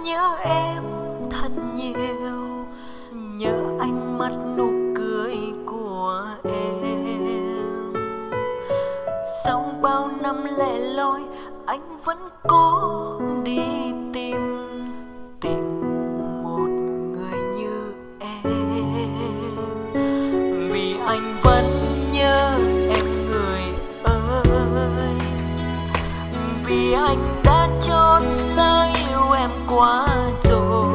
nhớ em thật nhiều, nhớ ánh mắt nụ cười của em. Sau bao năm lẻ loi anh vẫn cố đi tìm một người như em, vì anh vẫn nhớ em người ơi, vì anh đã chót lỡ yêu em quá rồi.